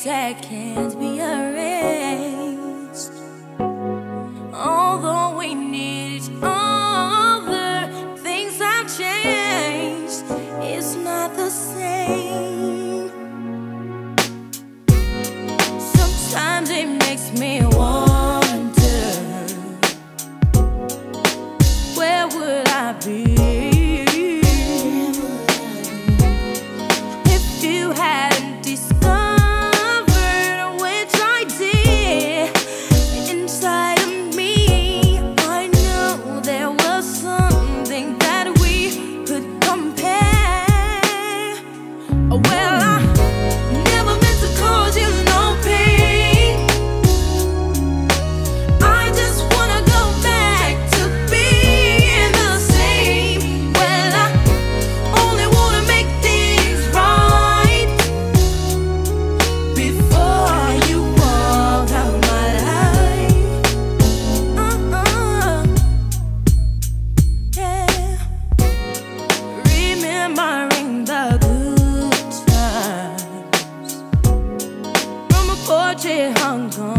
things that can't be erased. Although we need each other, things have changed. It's not the same. Sometimes it makes me wonder, where would I be if you hadn't discovered, which I did, inside of me? I know there was something that we could compare. Well, I never meant to cause you no pain. I just wanna go back to being the same. Well, I only wanna make things right before you walk out my life. Yeah. Remembering the good times from a portrait hung on